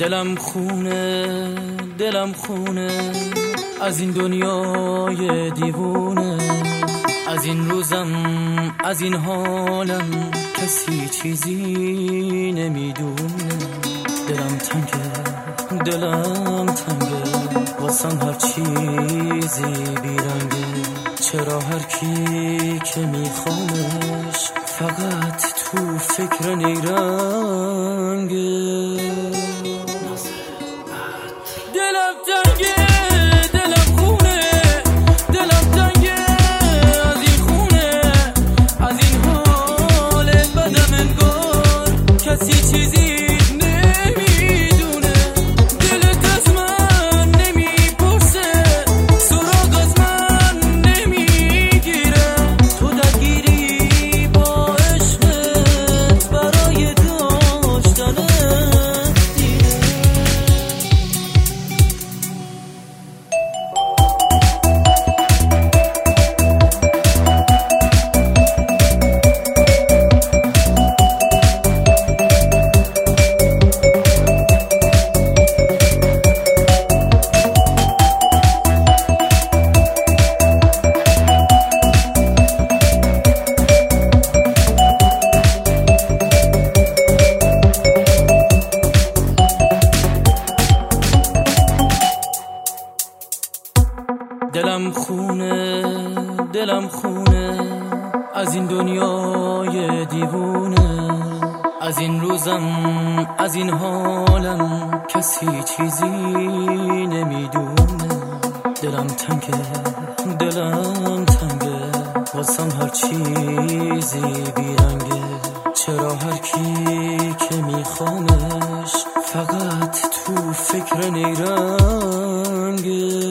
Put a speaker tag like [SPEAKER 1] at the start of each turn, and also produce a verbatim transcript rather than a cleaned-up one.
[SPEAKER 1] دلم خونه دلم خونه از این دنیای دیوونه، از این روزم از این حالم کسی چیزی نمیدونه. دلم تنگه دلم تنگه واسم هر چیزی بیرنگه، چرا هر کی که میخوامش فقط تو فکر نیرنگه. دلم تنگه دلم خونه دلم تنگه از این خونه، از این حال بدم انگار کسی چیزی نمیدونه. دلت از من نمیپرسه، سراغ از من نمیگیره، تو درگیری با عشقت برای داشتنت دیره. دلم خونه دلم خونه از این دنیای دیوونه، از این روزم از این حالم کسی چیزی نمیدونه. دلم تنگه دلم تنگه واسم هر چیزی بیرنگه، چرا هر کی که میخوامش فقط تو فکر نیرنگه.